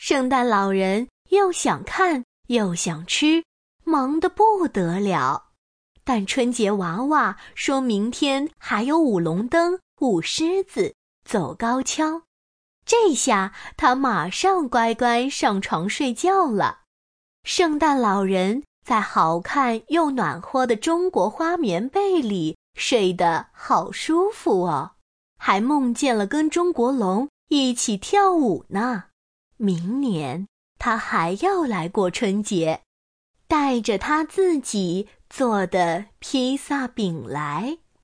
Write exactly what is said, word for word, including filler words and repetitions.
圣诞老人又想看又想吃，忙得不得了。但春节娃娃说明天还有舞龙灯、舞狮子、走高跷，这下他马上乖乖上床睡觉了。圣诞老人在好看又暖和的中国花棉被里睡得好舒服哦，还梦见了跟中国龙一起跳舞呢。明年他还要来过春节，带着他自己做的披萨饼来。